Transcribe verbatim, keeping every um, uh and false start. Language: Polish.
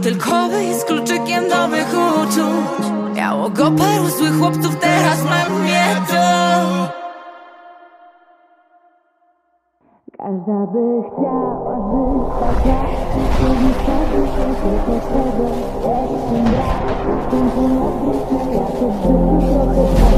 tylko wyjść z kluczykiem nowych uczuć. Miało go paru złych chłopców, teraz mam mnie tu. Każda by chciała żyć tak jak ty, wystarczy się tylko tego, jak ten brak. W końcu odwrócę, ja to w życiu trochę